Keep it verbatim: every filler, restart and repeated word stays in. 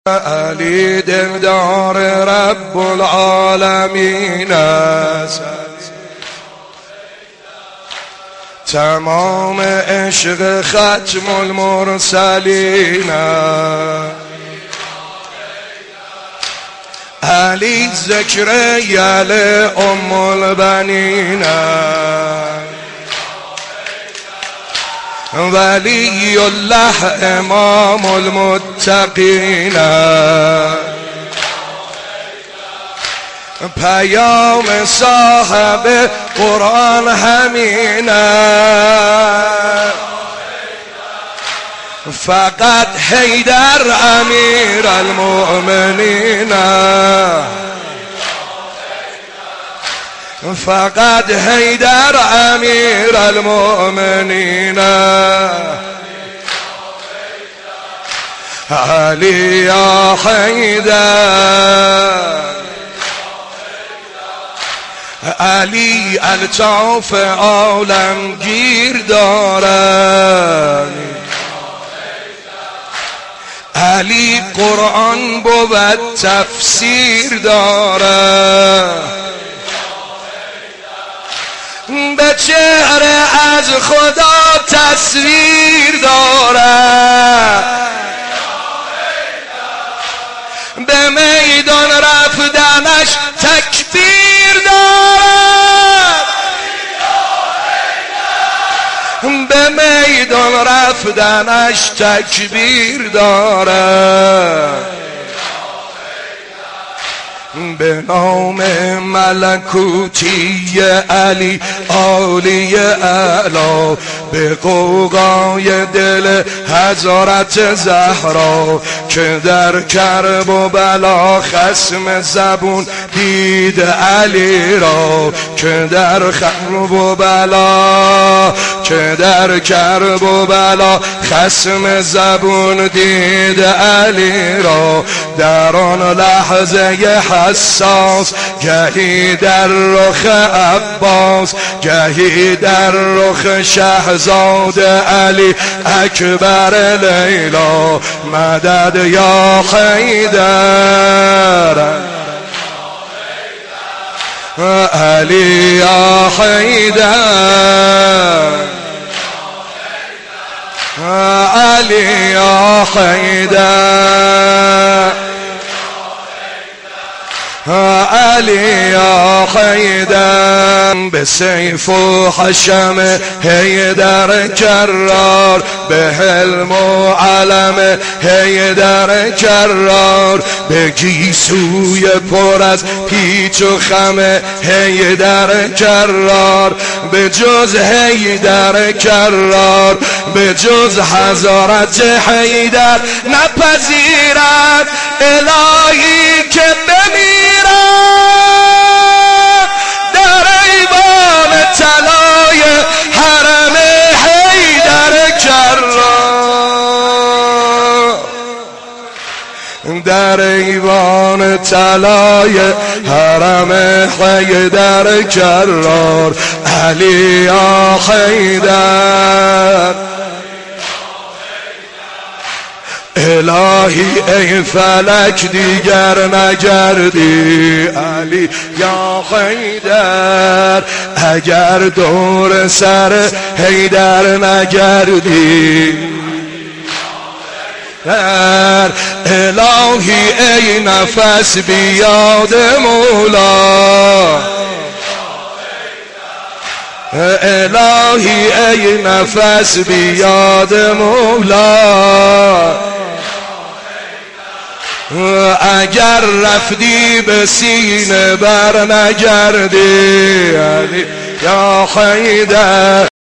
علی دلدار رب العالمین است، تمام عشق ختم المرسلین است. علی ذکر یل ام البنین است، ولی الله امام المتقین است. پیام صاحب قرآن همین است، فقط حیدر امیر المؤمنین است، فقط حیدر امیر المؤمنین. علی یا حیدر، علی الطاف عالم گیر دارد، علی قرآن بود تفسیر دارد، به چهره از خدا تصویر دارد، به میدان رفتنش تکبیر دارد، به میدان رفتنش تکبیر دارد. به نام ملکوتی علی عالی اعلا، به قوقای دل حضرت زهرا، که در کرب و بلا خصم زبون دید علی را، که در کرب و بلا که در کرب و بلا خصم زبون دید علی را. در آن لحظه حساس، گهی در رخ عباس، گهی در رخ شهزاده علی اکبر لیلا، مدد یا حیدر، علی یا حیدر، علی یا حیدر، علی یا حیدر. به سیف و حشم حیدر کرار، به حلم و علم حیدر کرار، به گیسوی پر از پیچ و خم حیدر کرار، به جز حیدر کرار، به جز حضرت حیدر نپذیرد الهی که بمیرد. در ایوان طلای حرم حیدر کرار، در ایوان طلای حرم حیدر کرار، علی یا حیدر. الهی ای فلک دیگر نگردی، علی یا حیدر، اگر دور سر حیدر نگردی. الهی ای نفس بیاد مولا، الهی ای نفس بیاد مولا، اگر رفتی به سینه بر نگردی، علی یا حیدر.